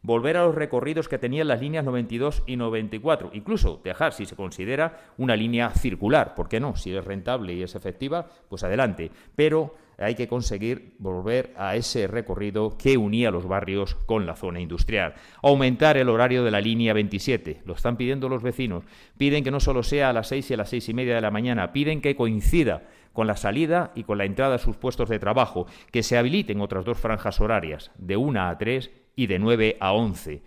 volver a los recorridos que tenían las líneas 92 y 94, incluso dejar, si se considera, una línea circular, ¿por qué no? Si es rentable y es efectiva, pues adelante, pero hay que conseguir volver a ese recorrido que unía los barrios con la zona industrial. Aumentar el horario de la línea 27, lo están pidiendo los vecinos, piden que no solo sea a las 6 y a las 6:30 de la mañana, piden que coincida con la salida y con la entrada a sus puestos de trabajo, que se habiliten otras 2 franjas horarias, de 1 a 3 y de 9 a 11.